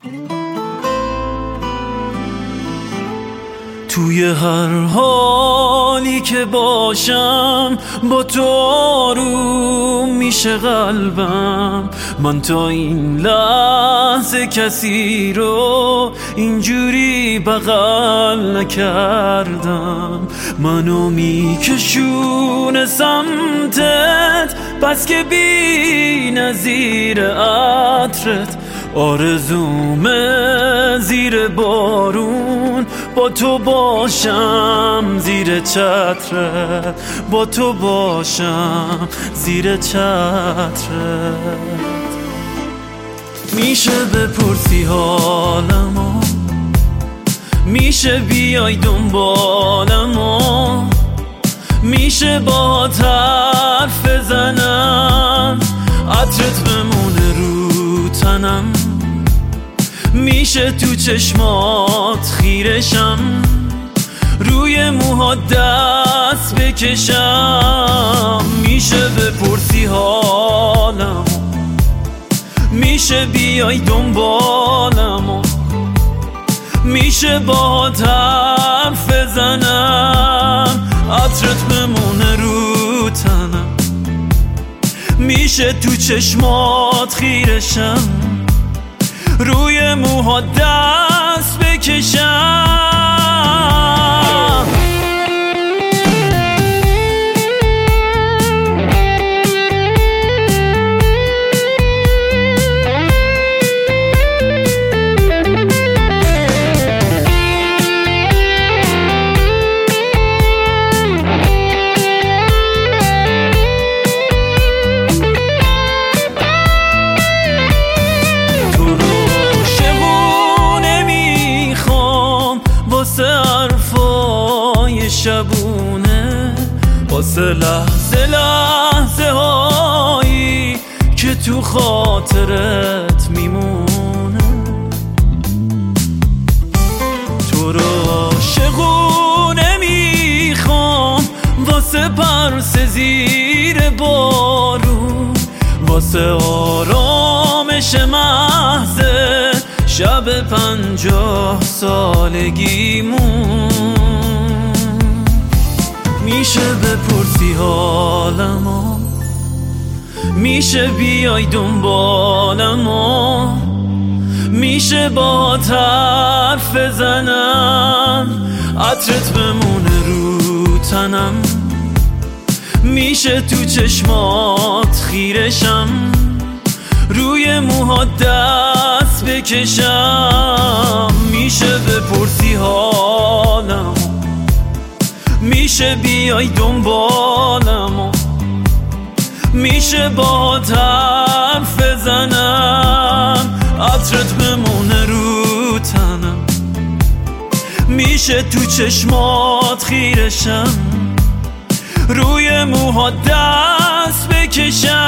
توی هر حالی که باشم با تو آروم میشه قلبم. من تا این لحظه کسی رو اینجوری بغل نکردم. منو میکشونه سمتت بس که بی نظیر عطرت. آرزومه زیر بارون با تو باشم زیر چترت، با تو باشم زیر چترت. میشه بپرسی حالمو، میشه بیای دنبالمو، میشه با حرف بزنم عطرت بمونه رو تنم. میشه تو چشمات خیرشم، روی موها دست بکشم. میشه بپرسی حالم، میشه بیای دنبالم، میشه با حرف بزنم عطرت بمونه رو تنم. میشه تو چشمات خیرشم، روی موها دست بکشم. شبونه واسه لحظه لحظه هایی که تو خاطرت میمونه. تو رو عاشقونه میخوام واسه پرس زیر بارون، واسه آرامش محض شب 50 سالگیمون. میشه بپرسی حالمو، میشه بیای دنبالمو، میشه با حرف بزنم عطرت بمونه رو تنم. میشه تو چشمات خیرشم، روی موها دست بکشم. میشه بپرسی حالمو، میشه بیای دنبالم، میشه با حرف بزنم عطرت بمونه رو تنم. میشه تو چشمات خیرشم، روی موها دست بکشم.